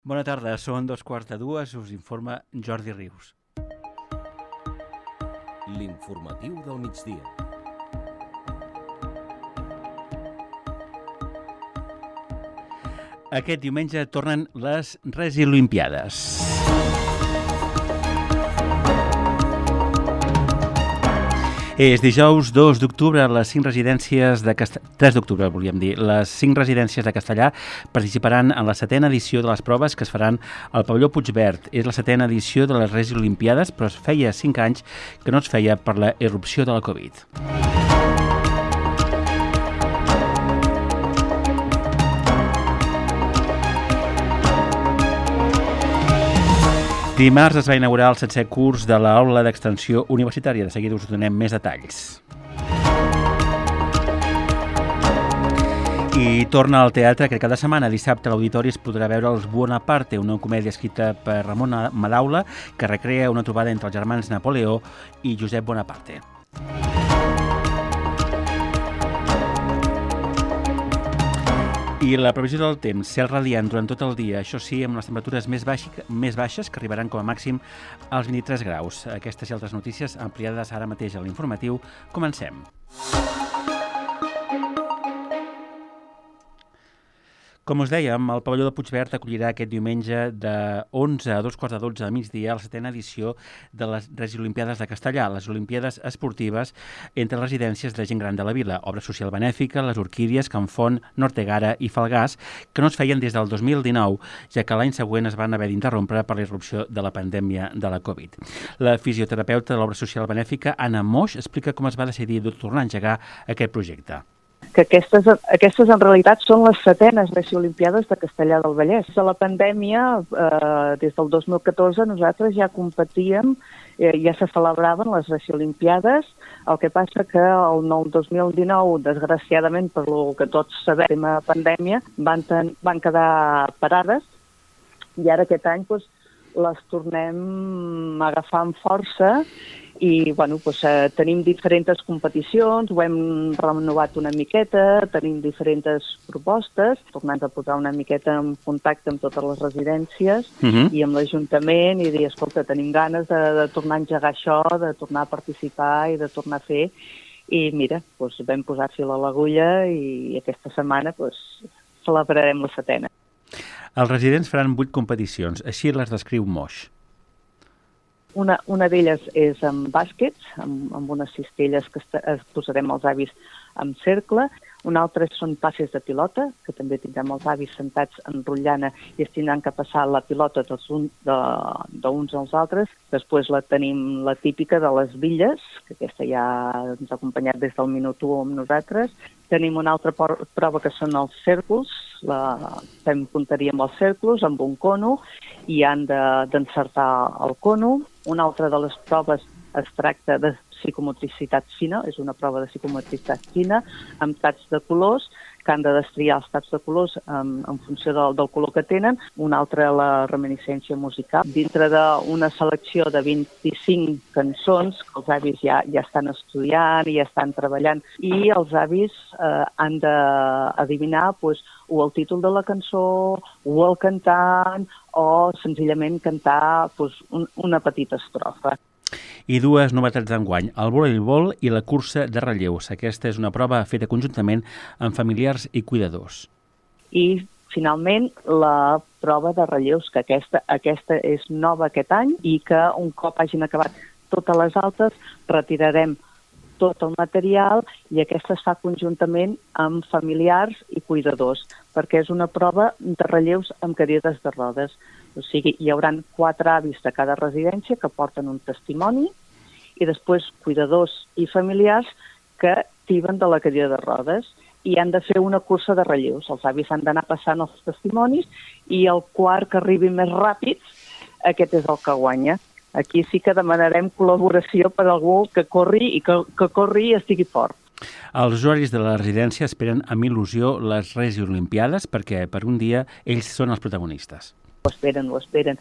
Bona tarda, són 2:15, us informa Jordi Rius. L'informatiu del migdia. Aquest diumenge tornen les Resiolimpiades. És dijous 2 d'octubre, les 5 residències de 3 d'octubre, volíem dir. Les 5 residències de Castellar participaran en la 7ª edició de les proves que es faran al pavelló Puigverd. És la 7ª edició de les Resiolimpiades, però feia 5 anys que no es feia per la irrupció de la Covid. Dimarts es va inaugurar el 7è curs de l'Aula d'Extensió Universitària. De seguida us donem més detalls. I torna al teatre aquest cap de setmana. Dissabte a l'Auditori es podrà veure Els Bonaparte, una comèdia escrita per Ramon Madaula que recrea una trobada entre els germans Napoleó i Josep Bonaparte. I la previsió del temps, cel radiant durant tot el dia, això sí, amb les temperatures més baixes, que arribaran com a màxim als 23 graus. Aquestes i altres notícies ampliades ara mateix a l'informatiu. Comencem. Com us dèiem, el pavelló de Puigverd acollirà aquest diumenge de 11 a 2:15 de migdia la 7ª edició de les Resiolimpiades de Castellar, les Olimpiades esportives entre les residències de gent gran de la vila, obra social benèfica, les Orquídies, Can Font, Nortegara i Falgars, que no es feien des del 2019, ja que l'any següent es van haver d'interrompre per la irrupció de la pandèmia de la Covid. La fisioterapeuta de l'obra social benèfica, Anna Moix, explica com es va decidir tornar a engegar aquest projecte. Que aquestes en realitat són les 7enes Resiolimpiades de Castellar del Vallès. A la pandèmia, des del 2014, nosaltres ja competíem, ja se celebraven les Resiolimpiades, el que passa que el 2019, desgraciadament, per lo que tots sabem, la pandèmia, van quedar parades, i ara aquest any les tornem a agafar amb força. I tenim diferents competicions, ho hem renovat una miqueta, tenim diferents propostes, tornant a posar una miqueta en contacte amb totes les residències i amb l'Ajuntament i dir, escolta, tenim ganes de tornar a engegar això, de tornar a participar i de tornar a fer. I mira, vam posar fil a l'agulla i aquesta setmana celebrarem la 7ena. Els residents faran 8 competicions, així les descriu Moix. Una d'elles és amb bàsquets, amb unes cistelles que posarem els avis en cercle. Una altra són passes de pilota, que també tindrem els avis sentats enrotllant i es tindran que passar la pilota d'uns als altres. Després tenim la típica de les bitlles, que aquesta ja ens ha acompanyat des del minut 1 amb nosaltres. Tenim una altra prova que són els cèrcols, fem punteria amb els cèrcols, amb un cono, i han d'encertar el cono. Una altra de les proves es tracta de psicomotricitat fina, és una prova de psicomotricitat fina, amb taps de colors, que han de destriar els taps de colors en funció del color que tenen. Una altra, la reminiscència musical. Dintre d'una selecció de 25 cançons, que els avis ja estan estudiant i ja estan treballant, i els avis han d'adivinar o el títol de la cançó, o el cantant, o senzillament cantar una petita estrofa. I 2 novetats d'enguany, el voleibol i la cursa de relleus. Aquesta és una prova feta conjuntament amb familiars i cuidadors. I, finalment, la prova de relleus, que aquesta és nova aquest any i que un cop hagin acabat totes les altres, retirarem tot el material i aquesta es fa conjuntament amb familiars i cuidadors, perquè és una prova de relleus amb cadires de rodes. O sigui, hi haurà 4 avis de cada residència que porten un testimoni i després cuidadors i familiars que tiben de la cadira de rodes i han de fer una cursa de relleus. Els avis han d'anar passant els testimonis i el quart que arribi més ràpid, aquest és el que guanya. Aquí sí que demanarem col·laboració per algú que corri i estigui fort. Els usuaris de la residència esperen amb il·lusió les Resiolimpiades perquè per un dia ells són els protagonistes. Ho esperen.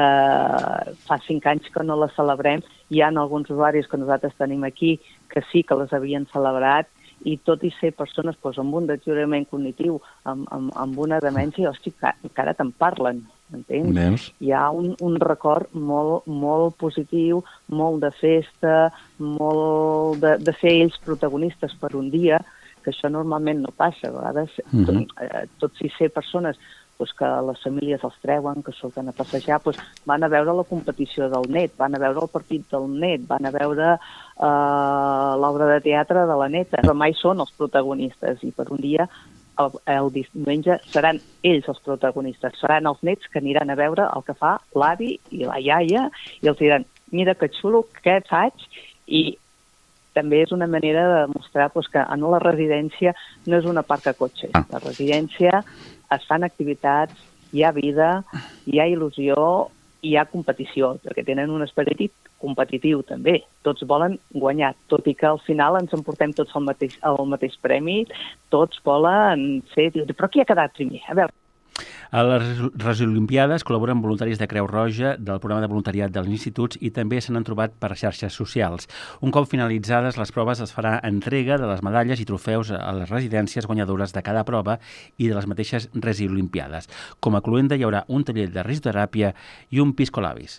Fa 5 anys que no la celebrem. Hi ha alguns usuaris que nosaltres tenim aquí que sí que les havien celebrat i tot i ser persones amb un deteriorament cognitiu, amb una demència, encara te'n parlen. m'entens? Veus? Hi ha un record molt positiu, molt de festa, molt de ser ells protagonistes per un dia, que això normalment no passa. A vegades, tot i ser persones que les famílies els treuen, que surten a passejar, van a veure la competició del net, van a veure el partit del net, van a veure l'obra de teatre de la neta, però mai són els protagonistes, i per un dia el diumenge seran ells els protagonistes, seran els nets que aniran a veure el que fa l'avi i la iaia, i els diran, mira que xulo, què faig, i també és una manera de demostrar que en la residència no és una parc a cotxes. La residència es fan activitats, hi ha vida, hi ha il·lusió, hi ha competició, perquè tenen un esperit competitiu també. Tots volen guanyar, tot i que al final ens emportem tots el mateix premi, tots volen ser... Però qui ha quedat primer? A veure. A les Olimpiades col·laboren voluntaris de Creu Roja, del programa de voluntariat dels instituts, i també se n'han trobat per xarxes socials. Un cop finalitzades les proves es farà entrega de les medalles i trofeus a les residències guanyadores de cada prova i de les mateixes Olimpiades. Com a cluenda hi haurà un taller de risoteràpia i un piscolabis.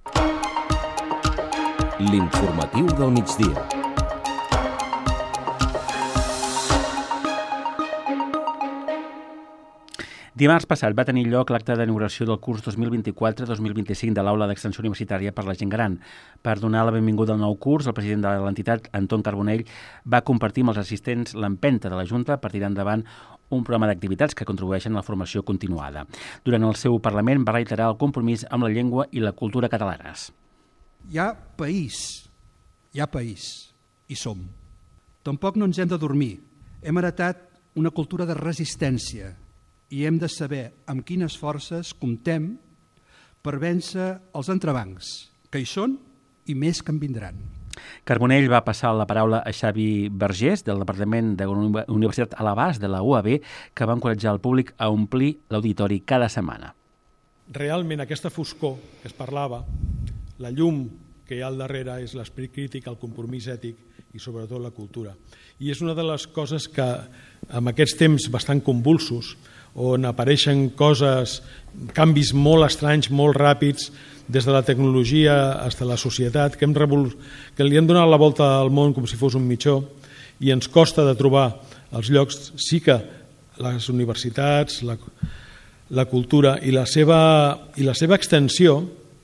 L'informatiu del migdia. Dimarts passat va tenir lloc l'acte d'inauguració del curs 2024-2025 de l'Aula d'Extensió Universitària per la Gent Gran. Per donar la benvinguda al nou curs, el president de l'entitat, Anton Carbonell, va compartir amb els assistents l'empenta de la Junta per tirar endavant un programa d'activitats que contribueixen a la formació continuada. Durant el seu Parlament va reiterar el compromís amb la llengua i la cultura catalanes. Hi ha país, i som. Tampoc no ens hem de dormir. Hem heretat una cultura de resistència, i hem de saber amb quines forces comptem per vèncer els entrebancs, que hi són i més que en vindran. Carbonell va passar la paraula a Xavi Vergés, del Departament de Universitat a l'Abast de la UAB, que va encoratjar el públic a omplir l'auditori cada setmana. Realment aquesta foscor que es parlava, la llum que hi ha al darrere és l'esperit crític, el compromís ètic i sobretot la cultura. I és una de les coses que en aquests temps bastant convulsos, on apareixen coses, canvis molt estranys, molt ràpids, des de la tecnologia fins a la societat, que li hem donat la volta al món com si fos un mitjó, i ens costa de trobar els llocs. Sí que les universitats, la cultura i la seva extensió,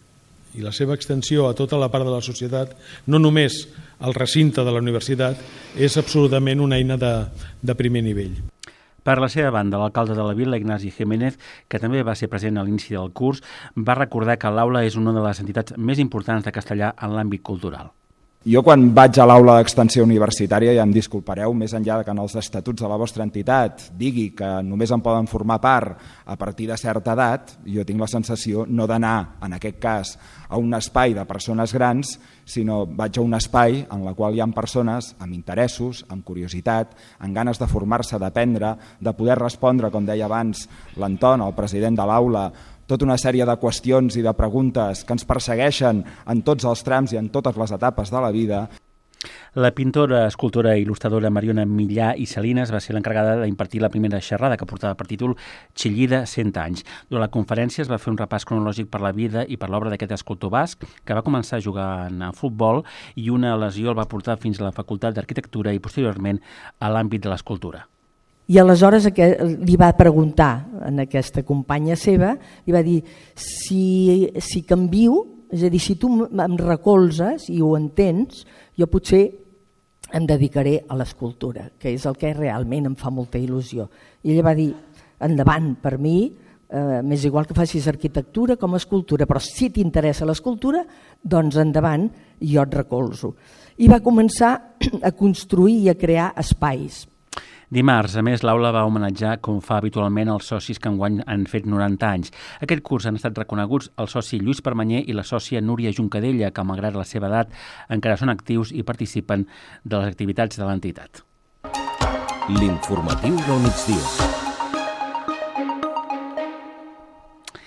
a tota la part de la societat, no només el recinte de la universitat, és absolutament una eina de primer nivell. Per la seva banda, l'alcalde de la vila, Ignasi Jiménez, que també va ser present a l'inici del curs, va recordar que l'aula és una de les entitats més importants de castellà en l'àmbit cultural. Jo quan vaig a l'aula d'extensió universitària, ja em disculpareu, més enllà que en els estatuts de la vostra entitat digui que només en poden formar part a partir de certa edat, jo tinc la sensació no d'anar, en aquest cas, a un espai de persones grans, sinó vaig a un espai en el qual hi ha persones amb interessos, amb curiositat, amb ganes de formar-se, d'aprendre, de poder respondre, com deia abans l'Anton, el president de l'aula, tota una sèrie de qüestions i de preguntes que ens persegueixen en tots els trams i en totes les etapes de la vida. La pintora, escultora i il·lustradora Mariona Millà i Salinas va ser l'encarregada d'impartir la primera xerrada, que portava per títol Chillida 100 anys. Durant la conferència es va fer un repàs cronològic per la vida i per l'obra d'aquest escultor basc, que va començar jugant a futbol i una lesió el va portar fins a la Facultat d'Arquitectura i posteriorment a l'àmbit de l'escultura. I aleshores li va preguntar a aquesta companya seva, li va dir, si canvio, és a dir, si tu em recolzes i ho entens, jo potser em dedicaré a l'escultura, que és el que realment em fa molta il·lusió. I ella va dir, endavant, per mi, m'és igual que facis arquitectura com escultura, però si t'interessa l'escultura, doncs endavant, jo et recolzo. I va començar a construir i a crear espais. Dimarts, a més, l'aula va homenatjar, com fa habitualment, els socis que enguany han fet 90 anys. Aquest curs han estat reconeguts el soci Lluís Permanyer i la sòcia Núria Juncadella, que, malgrat la seva edat, encara són actius i participen de les activitats de l'entitat. L'informatiu del migdia.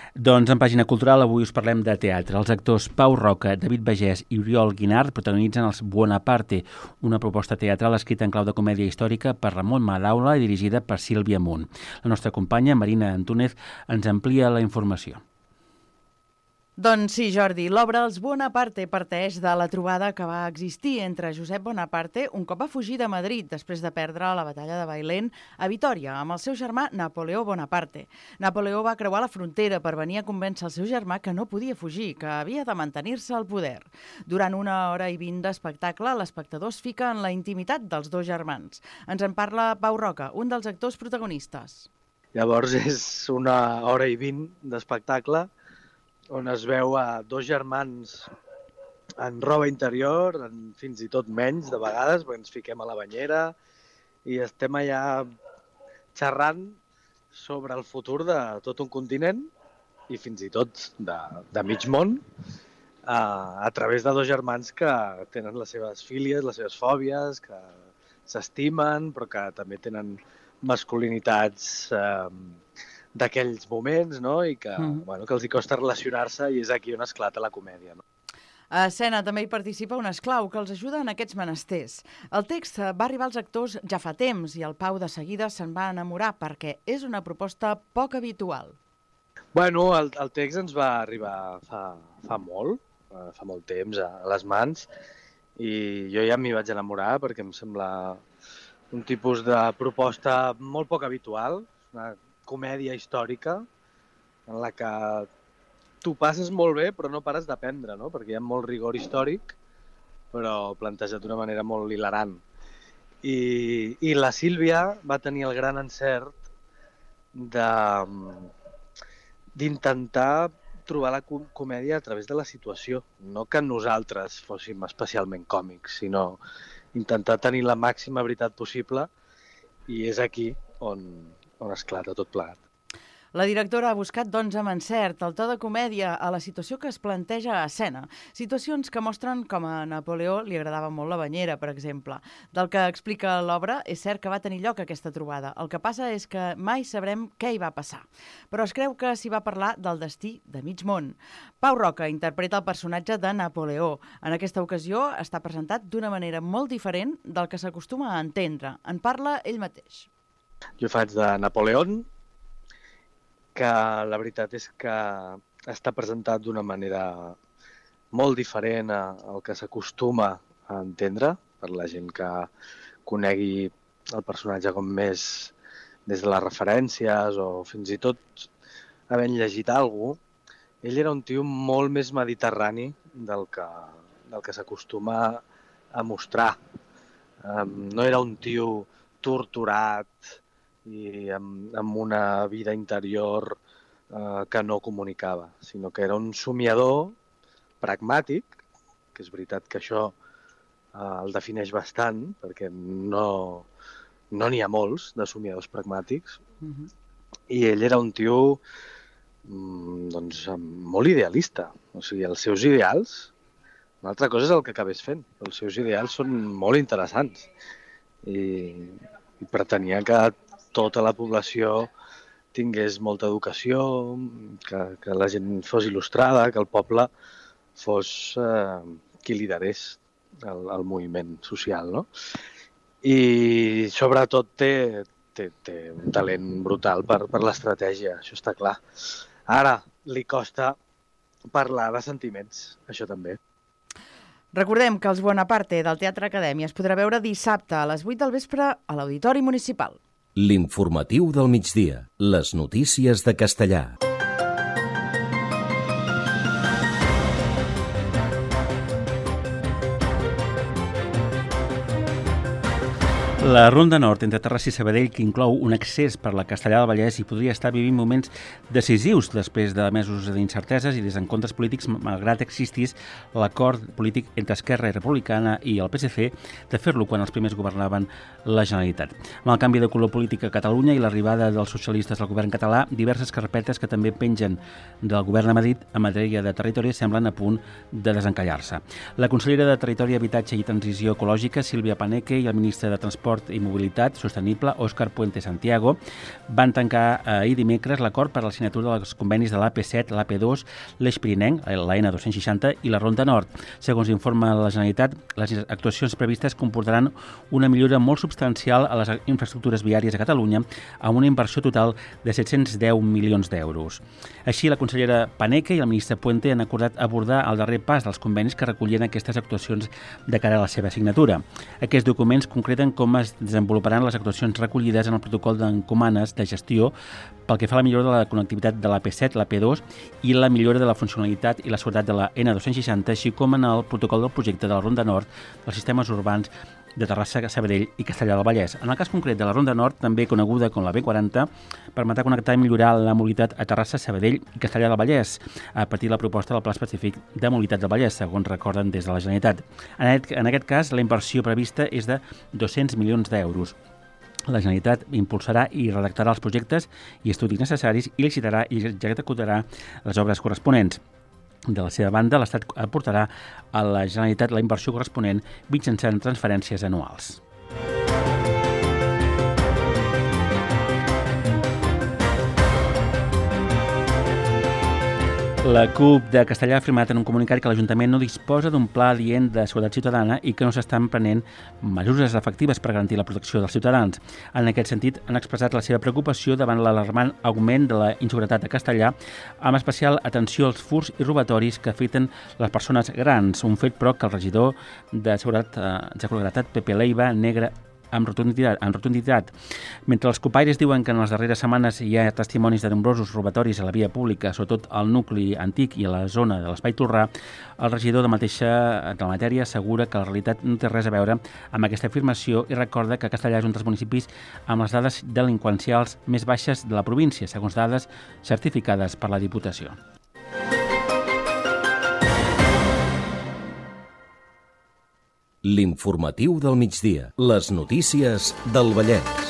Doncs en Pàgina Cultural avui us parlem de teatre. Els actors Pau Roca, David Bagès i Oriol Guinart protagonitzen els Buonaparte, una proposta teatral escrita en clau de comèdia històrica per Ramon Madaula i dirigida per Sílvia Munt. La nostra companya, Marina Antúnez, ens amplia la informació. Doncs sí, Jordi, l'obra Els Buonaparte parteix de la trobada que va existir entre Josep Bonaparte, un cop va fugir de Madrid després de perdre la batalla de Bailén a Vitòria, amb el seu germà Napoleó Bonaparte. Napoleó va creuar la frontera per venir a convèncer el seu germà que no podia fugir, que havia de mantenir-se al poder. Durant 1 hora i 20 d'espectacle, l'espectador es fica en la intimitat dels dos germans. Ens en parla Pau Roca, un dels actors protagonistes. Llavors és 1 hora i 20 d'espectacle on es veu a dos germans en roba interior, fins i tot menys de vegades, perquè ens fiquem a la banyera i estem allà xerrant sobre el futur de tot un continent i fins i tot de mig món a través de dos germans que tenen les seves fílies, les seves fòbies, que s'estimen però que també tenen masculinitats d'aquells moments, no? I que, que els hi costa relacionar-se i és aquí on esclata la comèdia. No? A escena també hi participa un esclau que els ajuda en aquests menesters. El text va arribar als actors ja fa temps i el Pau de seguida se'n va enamorar perquè és una proposta poc habitual. Bueno, el text ens va arribar fa molt temps a les mans i jo ja m'hi vaig enamorar perquè em sembla un tipus de proposta molt poc habitual, una comèdia històrica en la que tu passes molt bé però no pares d'aprendre, no? Perquè hi ha molt rigor històric però plantejat d'una manera molt hilarant. I la Sílvia va tenir el gran encert d'intentar trobar la comèdia a través de la situació. No que nosaltres fóssim especialment còmics, sinó intentar tenir la màxima veritat possible i és aquí on esclata tot plegat. La directora ha buscat, doncs, amb encert el to de comèdia a la situació que es planteja a escena. Situacions que mostren com a Napoleó li agradava molt la banyera, per exemple. Del que explica l'obra, és cert que va tenir lloc aquesta trobada. El que passa és que mai sabrem què hi va passar. Però es creu que s'hi va parlar del destí de mig món. Pau Roca interpreta el personatge de Napoleó. En aquesta ocasió està presentat d'una manera molt diferent del que s'acostuma a entendre. En parla ell mateix. Jo faig de Napoleó, que la veritat és que està presentat d'una manera molt diferent al que s'acostuma a entendre per la gent que conegui el personatge com més des de les referències o fins i tot havent llegit alguna cosa. Ell era un tio molt més mediterrani del que s'acostuma a mostrar. No era un tio torturat i amb una vida interior que no comunicava, sinó que era un somiador pragmàtic, que és veritat que això el defineix bastant, perquè no n'hi ha molts de somiadors pragmàtics, i ell era un tio molt idealista. O sigui, els seus ideals, una altra cosa és el que acabés fent, però els seus ideals són molt interessants i pretenia que tota la població tingués molta educació, que la gent fos il·lustrada, que el poble fos qui liderés el moviment social, no? I sobretot té un talent brutal per l'estratègia, això està clar. Ara li costa parlar de sentiments, això també. Recordem que els Buonaparte del Teatre Acadèmia es podrà veure dissabte a les 8 del vespre a l'Auditori Municipal. L'informatiu del migdia. Les notícies de Castellà. La Ronda Nord entre Terrassa i Sabadell, que inclou un accés per la Castellà del Vallès, hi podria estar vivint moments decisius després de mesos d'incerteses i desencontres polítics, malgrat existís l'acord polític entre Esquerra Republicana i el PSC de fer-lo quan els primers governaven la Generalitat. Amb el canvi de color polític a Catalunya i l'arribada dels socialistes al govern català, diverses carpetes que també pengen del govern a Madrid en matèria de territori semblen a punt de desencallar-se. La consellera de Territori, Habitatge i Transició Ecològica, Sílvia Paneque, i el ministre de Transport, Transport i Mobilitat Sostenible, Òscar Puente Santiago, van tancar ahir dimecres l'acord per a la signatura dels convenis de l'AP7, l'AP2, l'Eix Pirinenc, la N260 i la Ronda Nord. Segons informa la Generalitat, les actuacions previstes comportaran una millora molt substancial a les infraestructures viàries a Catalunya, amb una inversió total de 710 milions d'euros. Així, la consellera Paneque i el ministre Puente han acordat abordar el darrer pas dels convenis que recollien aquestes actuacions de cara a la seva signatura. Aquests documents concreten com es desenvoluparan les actuacions recollides en el protocol d'encomanes de gestió pel que fa a la millora de la connectivitat de l'AP7, l'AP2 i la millora de la funcionalitat i la seguretat de la N260, així com en el protocol del projecte de la Ronda Nord dels sistemes urbans de Terrassa, Sabadell i Castellar del Vallès. En el cas concret de la Ronda Nord, també coneguda com la B40, permetrà connectar i millorar la mobilitat a Terrassa, Sabadell i Castellar del Vallès a partir de la proposta del Pla Específic de Mobilitat del Vallès, segons recorden des de la Generalitat. En aquest cas, la inversió prevista és de 200 milions d'euros. La Generalitat impulsarà i redactarà els projectes i estudis necessaris i licitarà i executarà les obres corresponents. De la seva banda, l'Estat aportarà a la Generalitat la inversió corresponent mitjançant transferències anuals. La CUP de Castellar ha afirmat en un comunicat que l'Ajuntament no disposa d'un pla adient de seguretat ciutadana i que no s'estan prenent mesures efectives per garantir la protecció dels ciutadans. En aquest sentit, han expressat la seva preocupació davant l'alarmant augment de la inseguretat a Castellar, amb especial atenció als furts i robatoris que afecten les persones grans, un fet, però, que el regidor de Seguretat, Pepe Leiva, negra amb rotunditat. Mentre els copaires diuen que en les darreres setmanes hi ha testimonis de nombrosos robatoris a la via pública, sobretot al nucli antic i a la zona de l'Espai Torrà, el regidor de la matèria assegura que la realitat no té res a veure amb aquesta afirmació i recorda que Castellar és un dels municipis amb les dades delinqüencials més baixes de la província, segons dades certificades per la Diputació. L'informatiu del migdia. Les notícies del Vallès.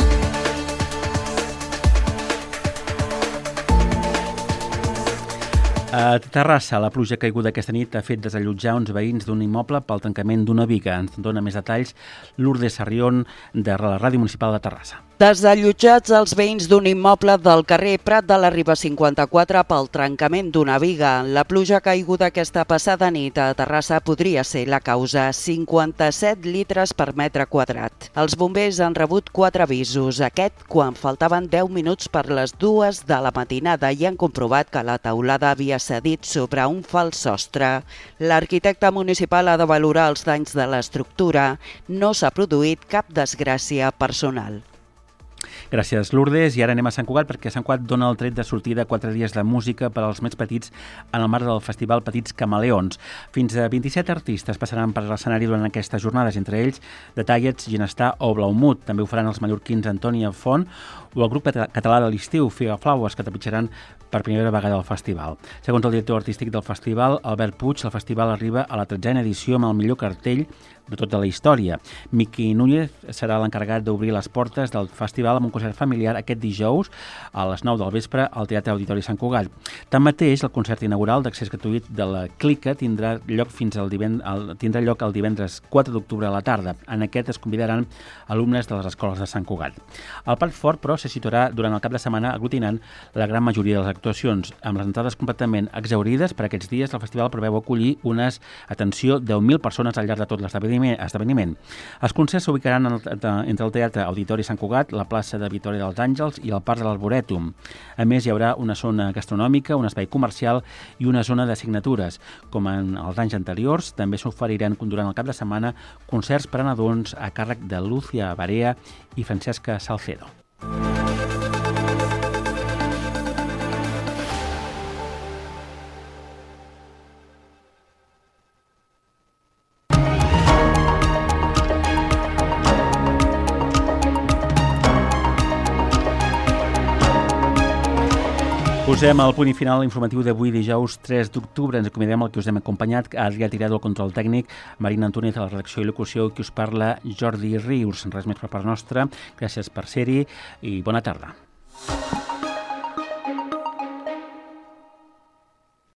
A Terrassa, la pluja caiguda aquesta nit ha fet desallotjar uns veïns d'un immoble pel tancament d'una biga. Ens dona més detalls Lourdes Sarrión, de la Ràdio Municipal de Terrassa. Desallotjats els veïns d'un immoble del carrer Prat de la Riba 54 pel trencament d'una biga. La pluja caiguda aquesta passada nit a Terrassa podria ser la causa. 57 litres per metre quadrat. Els bombers han rebut 4 avisos. Aquest quan faltaven 10 minuts per les 2 de la matinada i han comprovat que la teulada havia cedit sobre un fals sostre. L'arquitecte municipal ha de valorar els danys de l'estructura. No s'ha produït cap desgràcia personal. Gràcies, Lourdes. I ara anem a Sant Cugat, perquè Sant Cugat dona el tret de sortida 4 dies de música per als més petits en el marc del festival Petits Camaleons. Fins a 27 artistes passaran per l'escenari durant aquestes jornades, entre ells The Tallets, Ginestar o Blaumut. També ho faran els mallorquins Antònia Font o el grup català de l'estiu, Figaflaues, que trepitjaran per primera vegada al festival. Segons el director artístic del festival, Albert Puig, el festival arriba a la 13a edició amb el millor cartell de tota la història. Miqui Núñez serà l'encarregat d'obrir les portes del festival amb un concert familiar aquest dijous a les 9 del vespre al Teatre Auditori Sant Cugat. Tanmateix, el concert inaugural d'accés gratuït de la Clica tindrà lloc el divendres 4 d'octubre a la tarda. En aquest es convidaran alumnes de les escoles de Sant Cugat. El plat fort, però, se situarà durant el cap de setmana aglutinant la gran majoria de les actuacions. Amb les entrades completament exhaurides, per aquests dies el festival preveu acollir unes, atenció, 10.000 persones al llarg de tot l'esdeveniment. Els concerts s'ubicaran entre el Teatre Auditori Sant Cugat, la plaça de Vitòria dels Àngels i el Parc de l'Arborètum. A més, hi haurà una zona gastronòmica, un espai comercial i una zona de signatures. Com en els anys anteriors, també s'oferiran durant el cap de setmana concerts per a nadons a càrrec de Lúcia Barea i Francesca Salcedo. Posem el punt i final informatiu d'avui, dijous 3 d'octubre. Ens acomidem el que us hem acompanyat, Adrià Tirado, el control tècnic, Marina Antúnez a la redacció i locució, qui us parla, Jordi Rius. Res més per part nostra. Gràcies per ser-hi i bona tarda.